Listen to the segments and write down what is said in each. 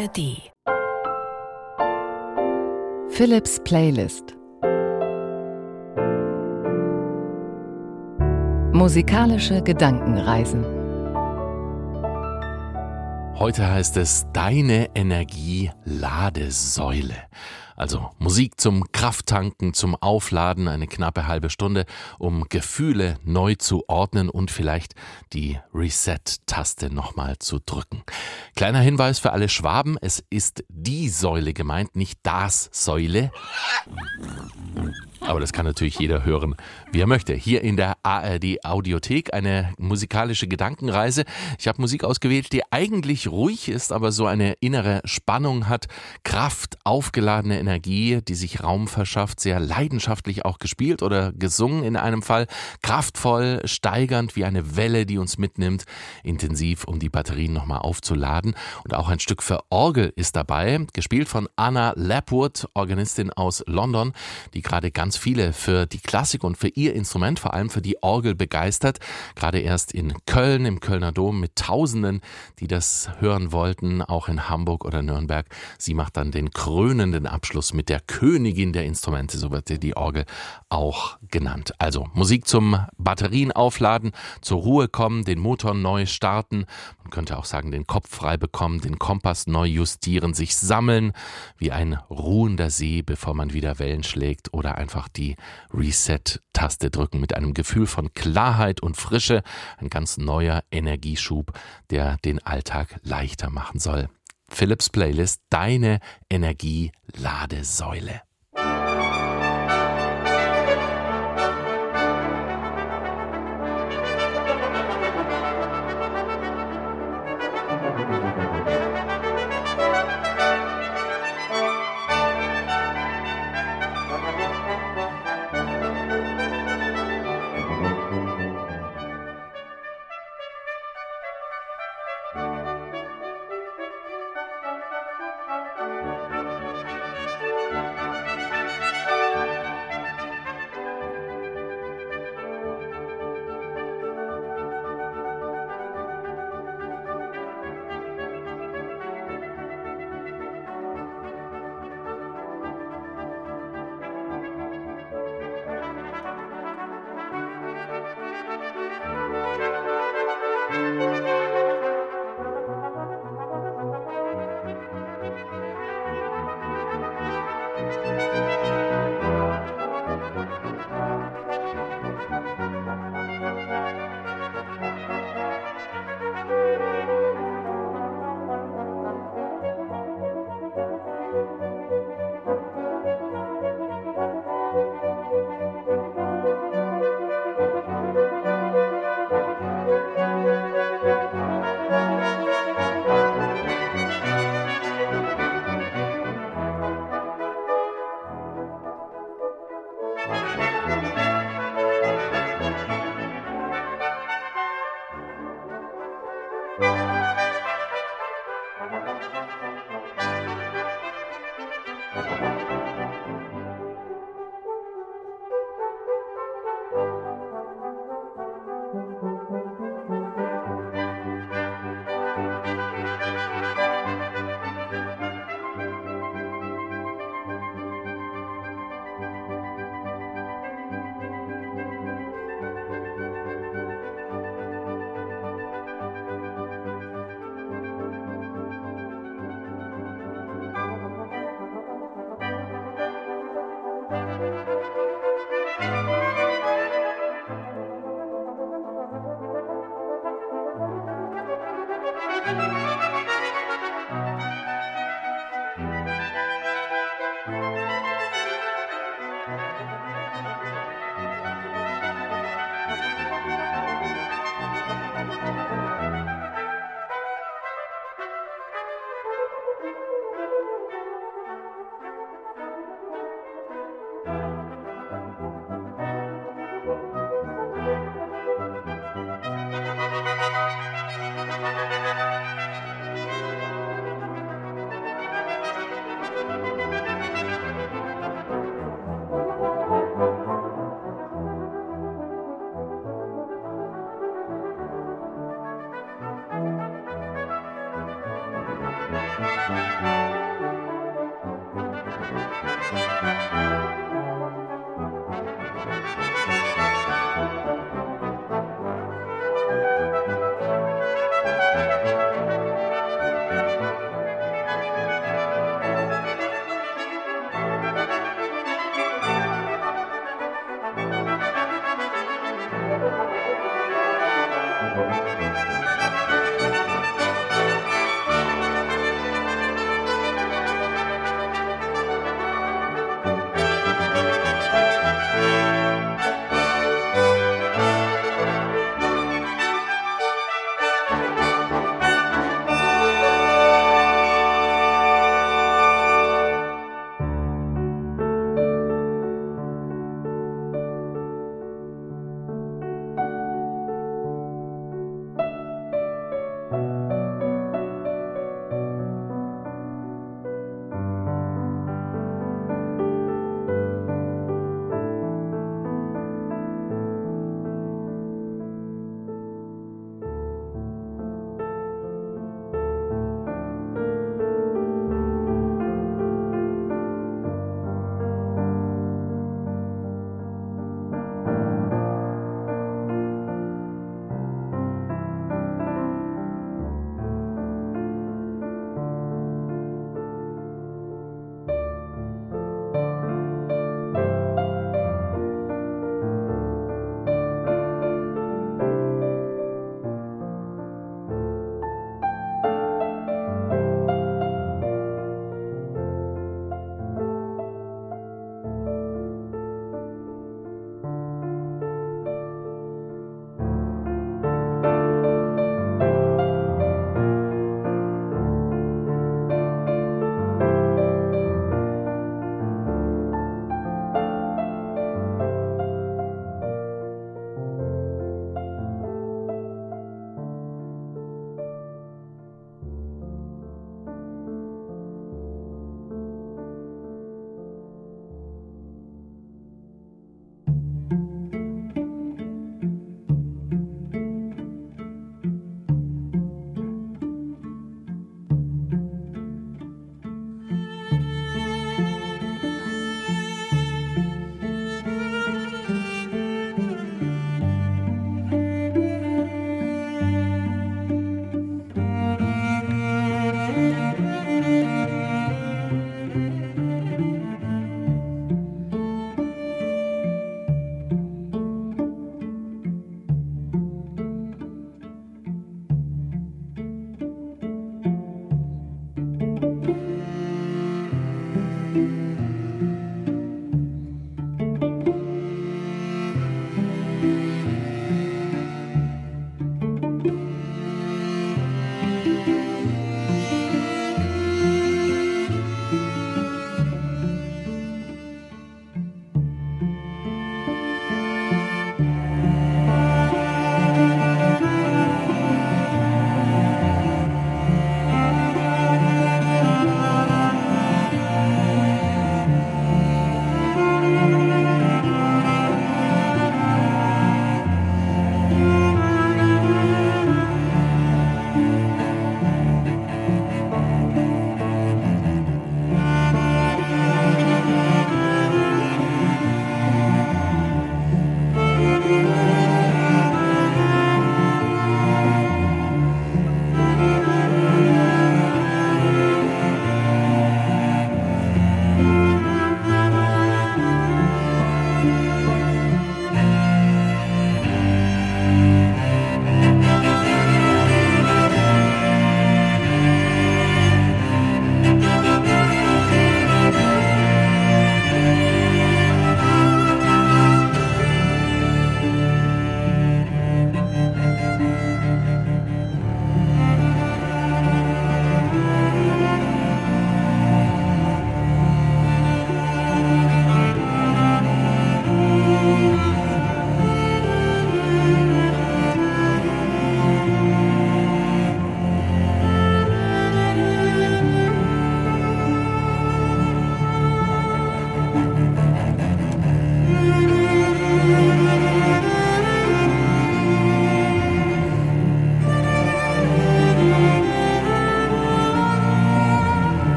ARD. Philips Playlist. Musikalische Gedankenreisen. Heute heißt es Deine Energie-Ladesäule. Also Musik zum Krafttanken, zum Aufladen, eine knappe halbe Stunde, um Gefühle neu zu ordnen und vielleicht die Reset-Taste nochmal zu drücken. Kleiner Hinweis für alle Schwaben, es ist die Säule gemeint, nicht das Säule. Aber das kann natürlich jeder hören, wie er möchte. Hier in der ARD Audiothek eine musikalische Gedankenreise. Ich habe Musik ausgewählt, die eigentlich ruhig ist, aber so eine innere Spannung hat. Kraft, aufgeladene Energie, die sich Raum verschafft, sehr leidenschaftlich auch gespielt oder gesungen in einem Fall. Kraftvoll, steigernd wie eine Welle, die uns mitnimmt. Intensiv, um die Batterien nochmal aufzuladen. Und auch ein Stück für Orgel ist dabei, gespielt von Anna Lapwood, Organistin aus London, die gerade ganz viele für die Klassik und für ihr Instrument, vor allem für die Orgel begeistert. Gerade erst in Köln, im Kölner Dom mit Tausenden, die das hören wollten, auch in Hamburg oder Nürnberg. Sie macht dann den krönenden Abschluss mit der Königin der Instrumente, so wird die Orgel auch genannt. Also Musik zum Batterien aufladen, zur Ruhe kommen, den Motor neu starten. Man könnte auch sagen, den Kopf frei bekommen, den Kompass neu justieren, sich sammeln, wie ein ruhender See, bevor man wieder Wellen schlägt, oder einfach die Reset-Taste drücken mit einem Gefühl von Klarheit und Frische, ein ganz neuer Energieschub, der den Alltag leichter machen soll. Philips Playlist, deine Energie-Ladesäule.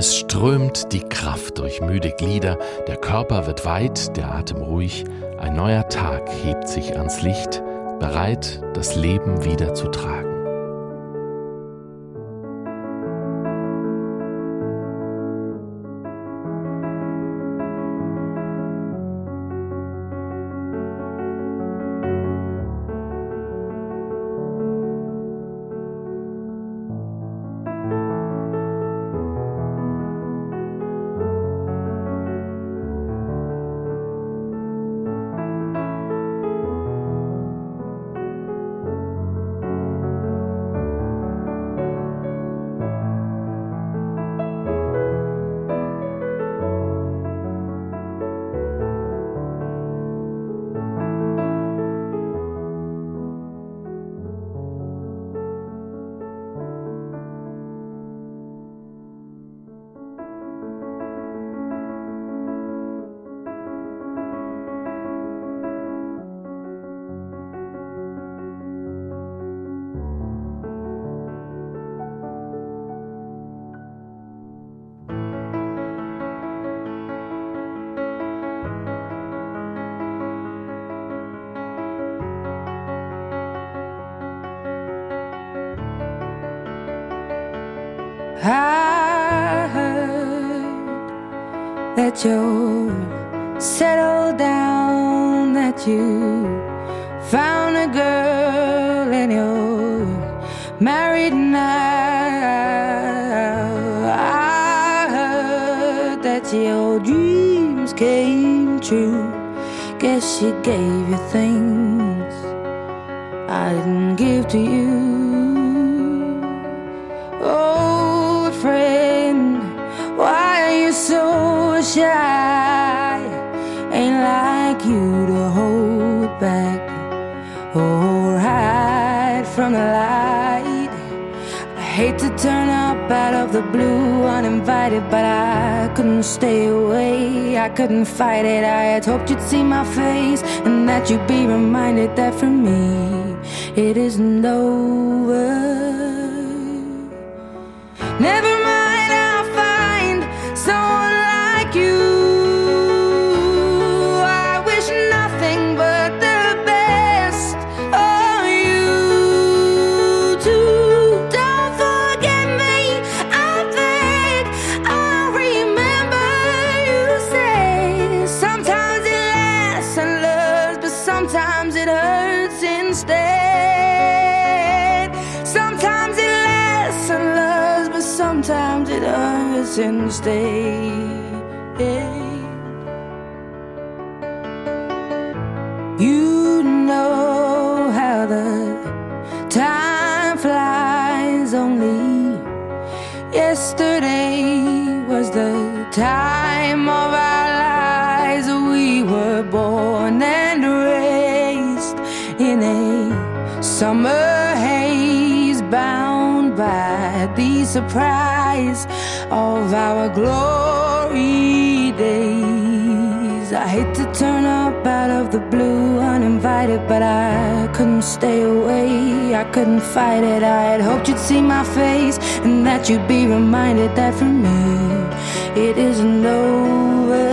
Es strömt die Kraft durch müde Glieder, der Körper wird weit, der Atem ruhig, ein neuer Tag hebt sich ans Licht, bereit, das Leben wieder zu tragen. I heard that you're settled down, that you found a girl and you're married now. I heard that your dreams came true. Guess she gave you things I didn't give to you. So shy, ain't like you to hold back or hide from the light. I hate to turn up out of the blue uninvited, but I couldn't stay away, I couldn't fight it. I had hoped you'd see my face and that you'd be reminded that for me it isn't over. Never mind, I'll find someone like you. I wish nothing but the best for you too. Don't forget me, I beg. I remember you say sometimes it lasts and loves, but sometimes it hurts instead. Sometimes it lasts and loves, but sometimes it hurts instead. You know how the time flies. Only yesterday was the time of our lives. We were born and raised in a summer haze, bound by the surprise of our glory days. I hate to turn up out of the blue uninvited, but I couldn't stay away, I couldn't fight it. I had hoped you'd see my face and that you'd be reminded that for me it isn't over.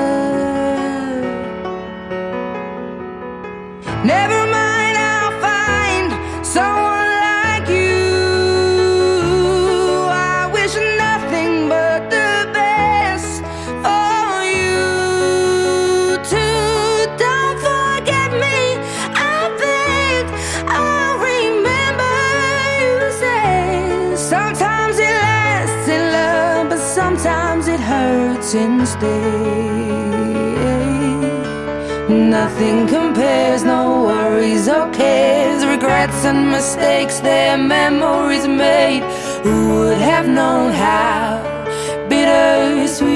Never mind, I'll find someone like you. I wish nothing but the best for you too. Don't forget me, I beg. I remember you say sometimes it lasts in love, but sometimes it hurts instead. Nothing compares, no worries or cares, regrets and mistakes, their memories made. Who would have known how bittersweet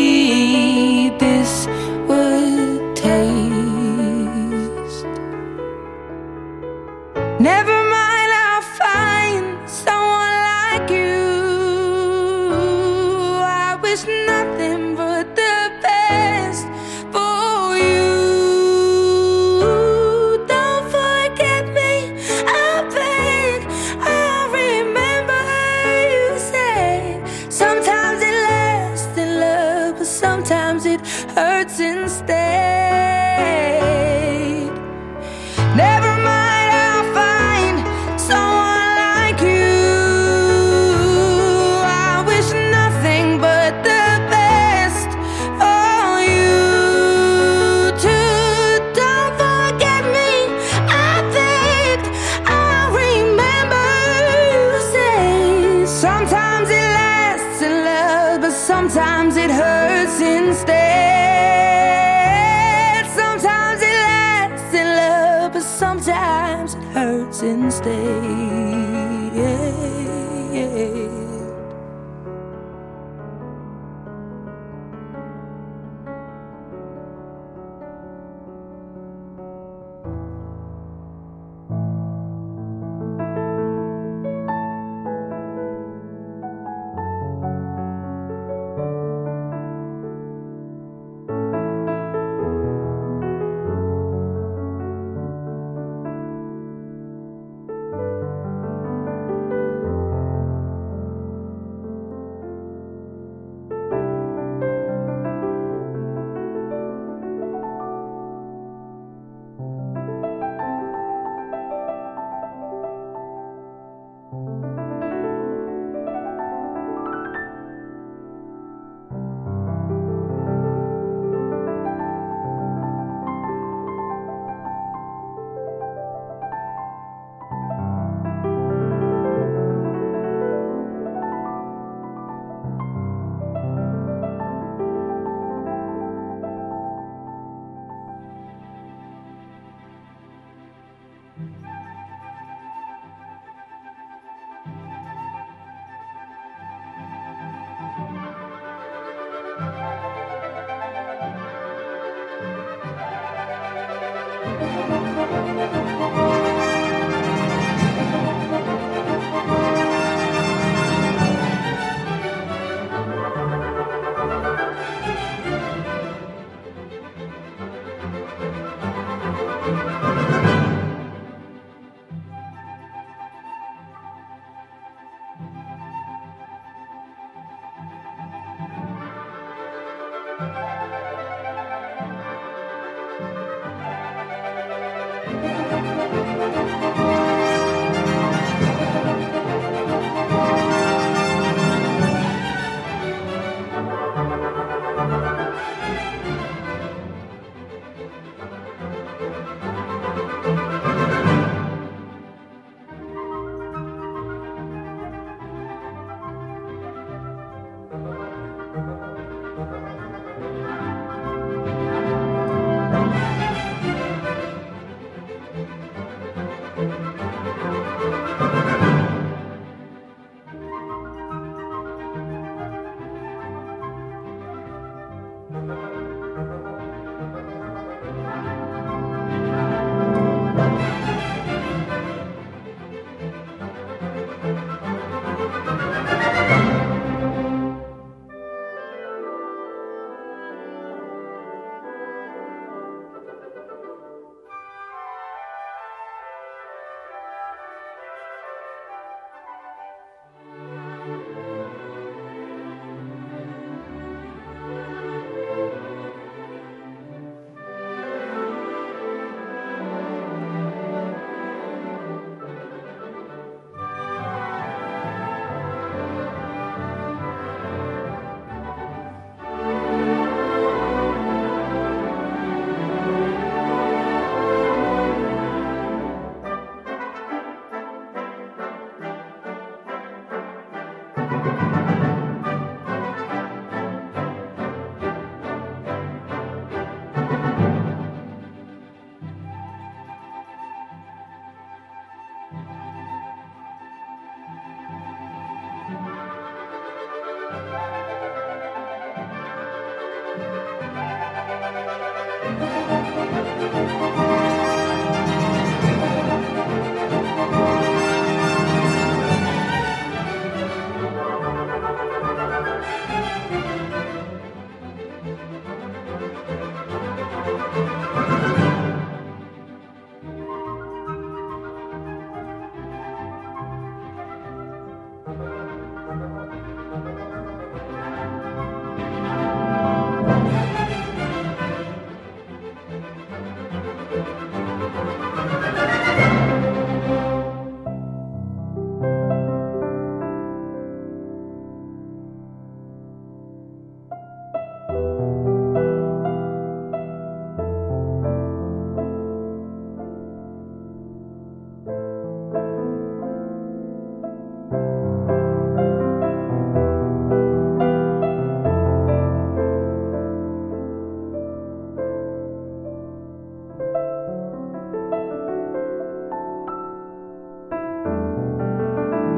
this would taste? Never mind, I'll find someone like you. I wish nothing but the best for you. Sometimes it lasts Never mind, I'll find someone like you. I wish nothing but the best for you too. Don't forget me, I think I'll remember you say. Sometimes it lasts in love, but sometimes it hurts instead. Sometimes it lasts in love, but sometimes it hurts instead.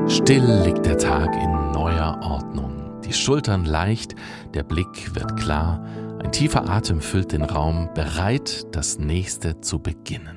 Still liegt der Tag in neuer Ordnung. Die Schultern leicht, der Blick wird klar. Ein tiefer Atem füllt den Raum, bereit, das Nächste zu beginnen.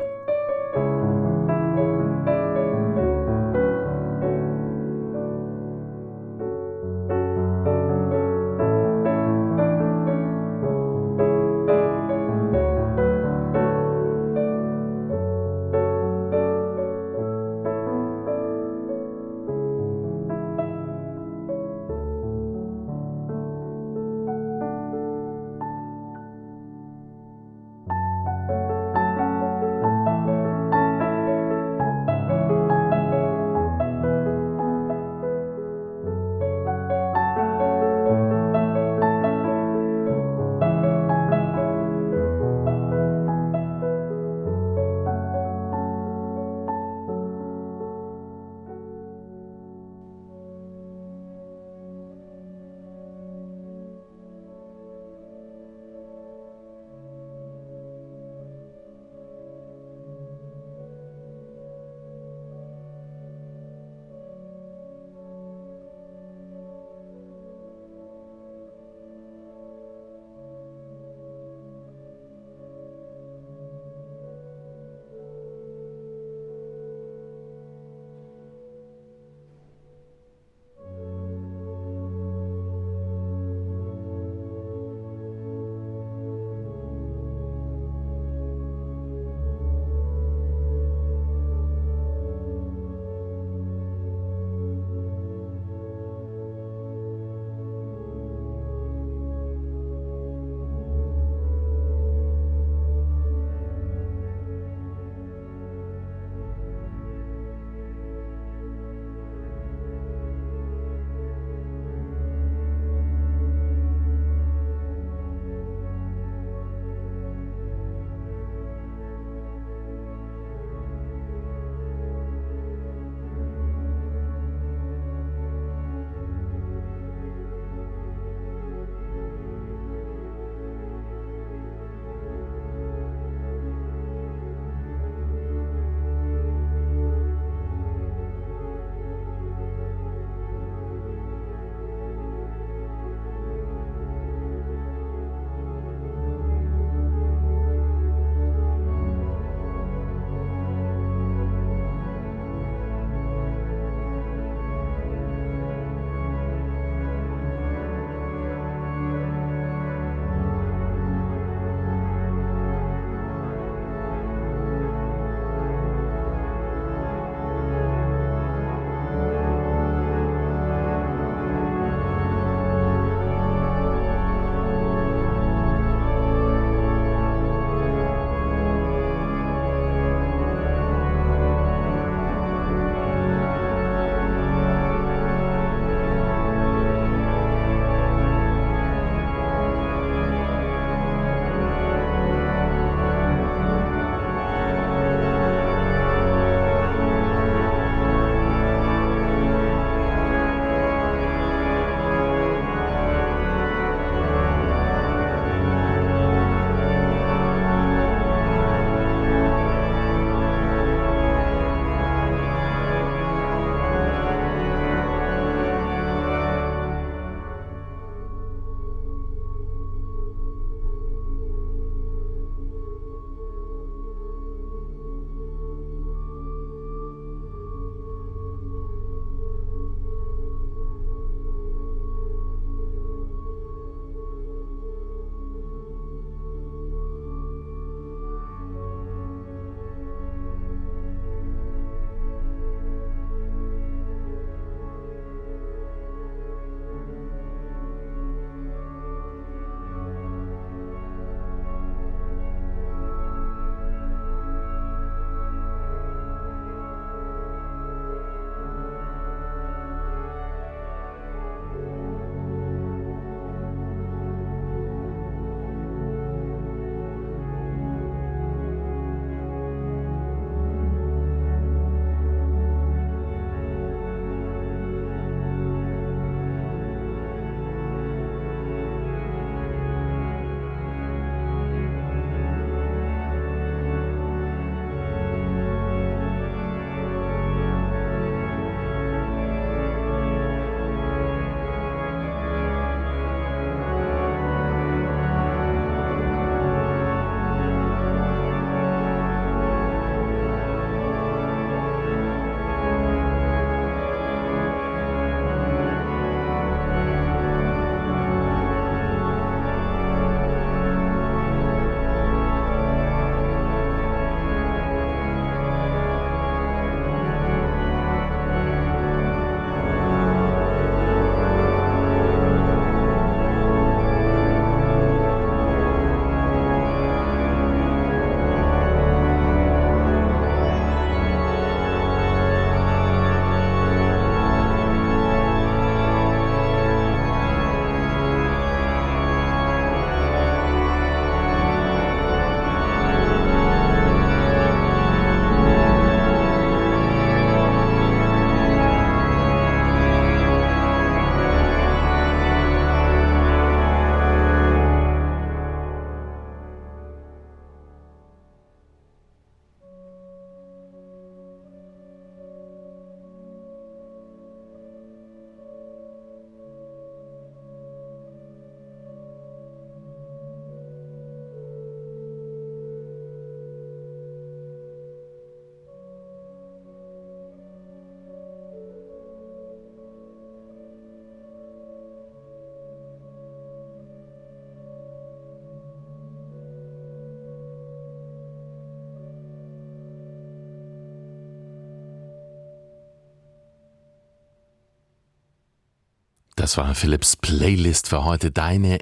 Das war Philipps Playlist für heute, deine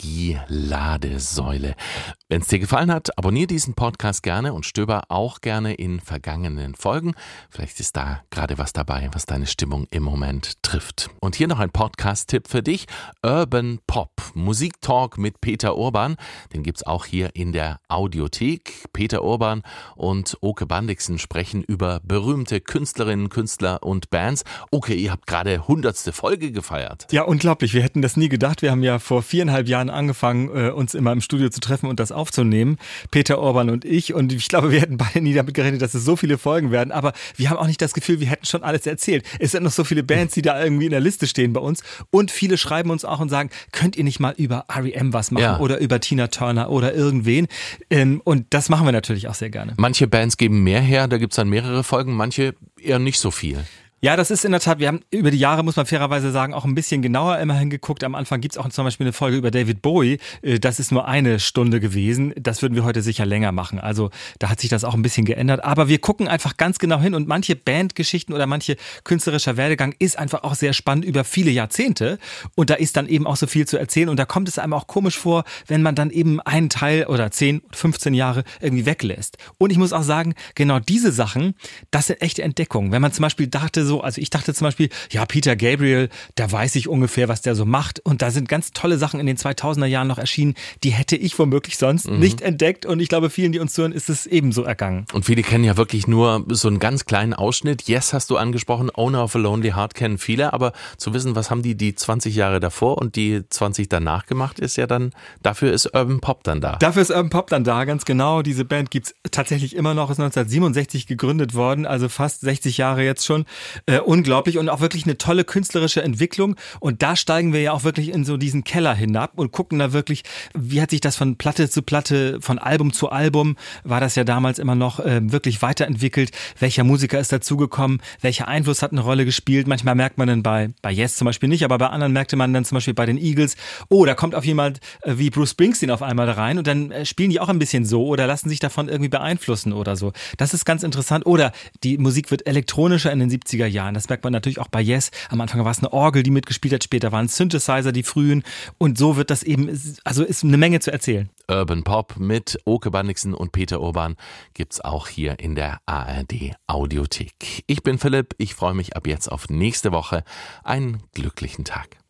Energieladesäule. Wenn es dir gefallen hat, abonniere diesen Podcast gerne und stöber auch gerne in vergangenen Folgen. Vielleicht ist da gerade was dabei, was deine Stimmung im Moment trifft. Und hier noch ein Podcast-Tipp für dich. Urban Pop, Musiktalk mit Peter Urban. Den gibt's auch hier in der Audiothek. Peter Urban und Oke Bandixen sprechen über berühmte Künstlerinnen, Künstler und Bands. Oke, ihr habt gerade 100. Folge gefeiert. Ja, unglaublich. Wir hätten das nie gedacht. Wir haben ja vor 4,5 Jahren angefangen, uns immer im Studio zu treffen und das aufzunehmen. Peter Urban und ich. Und ich glaube, wir hätten beide nie damit gerechnet, dass es so viele Folgen werden. Aber wir haben auch nicht das Gefühl, wir hätten schon alles erzählt. Es sind noch so viele Bands, die da irgendwie in der Liste stehen bei uns. Und viele schreiben uns auch und sagen, könnt ihr nicht mal über R.E.M. was machen oder über Tina Turner oder irgendwen? Und das machen wir natürlich auch sehr gerne. Manche Bands geben mehr her, da gibt's dann mehrere Folgen, manche eher nicht so viel. Ja, das ist in der Tat, wir haben über die Jahre, muss man fairerweise sagen, auch ein bisschen genauer immer hingeguckt. Am Anfang gibt's auch zum Beispiel eine Folge über David Bowie. Das ist nur 1 Stunde gewesen. Das würden wir heute sicher länger machen. Also da hat sich das auch ein bisschen geändert. Aber wir gucken einfach ganz genau hin und manche Bandgeschichten oder manche künstlerischer Werdegang ist einfach auch sehr spannend über viele Jahrzehnte. Und da ist dann eben auch so viel zu erzählen. Und da kommt es einem auch komisch vor, wenn man dann eben einen Teil oder 10, 15 Jahre irgendwie weglässt. Und ich muss auch sagen, genau diese Sachen, das sind echte Entdeckungen. Wenn man zum Beispiel dachte, also ich dachte zum Beispiel, ja, Peter Gabriel, da weiß ich ungefähr, was der so macht. Und da sind ganz tolle Sachen in den 2000er Jahren noch erschienen, die hätte ich womöglich sonst nicht entdeckt. Und ich glaube, vielen, die uns zuhören, ist es ebenso ergangen. Und viele kennen ja wirklich nur so einen ganz kleinen Ausschnitt. Yes, hast du angesprochen, Owner of a Lonely Heart kennen viele. Aber zu wissen, was haben die 20 Jahre davor und die 20 danach gemacht, ist ja dann, dafür ist Urban Pop dann da. Dafür ist Urban Pop dann da, ganz genau. Diese Band gibt's tatsächlich immer noch, ist 1967 gegründet worden, also fast 60 Jahre jetzt schon. Unglaublich und auch wirklich eine tolle künstlerische Entwicklung. Und da steigen wir ja auch wirklich in so diesen Keller hinab und gucken da wirklich, wie hat sich das von Platte zu Platte, von Album zu Album, war das ja damals immer noch wirklich weiterentwickelt. Welcher Musiker ist dazugekommen? Welcher Einfluss hat eine Rolle gespielt? Manchmal merkt man dann bei Yes zum Beispiel nicht, aber bei anderen merkte man dann zum Beispiel bei den Eagles, oh, da kommt auf jemand wie Bruce Springsteen auf einmal da rein und dann spielen die auch ein bisschen so oder lassen sich davon irgendwie beeinflussen oder so. Das ist ganz interessant. Oder die Musik wird elektronischer in den 70er Jahren. Das merkt man natürlich auch bei Yes. Am Anfang war es eine Orgel, die mitgespielt hat, später waren Synthesizer, die frühen. Und so wird das eben, also ist eine Menge zu erzählen. Urban Pop mit Oke Bandixen und Peter Urban gibt's auch hier in der ARD Audiothek. Ich bin Philipp, ich freue mich ab jetzt auf nächste Woche. Einen glücklichen Tag.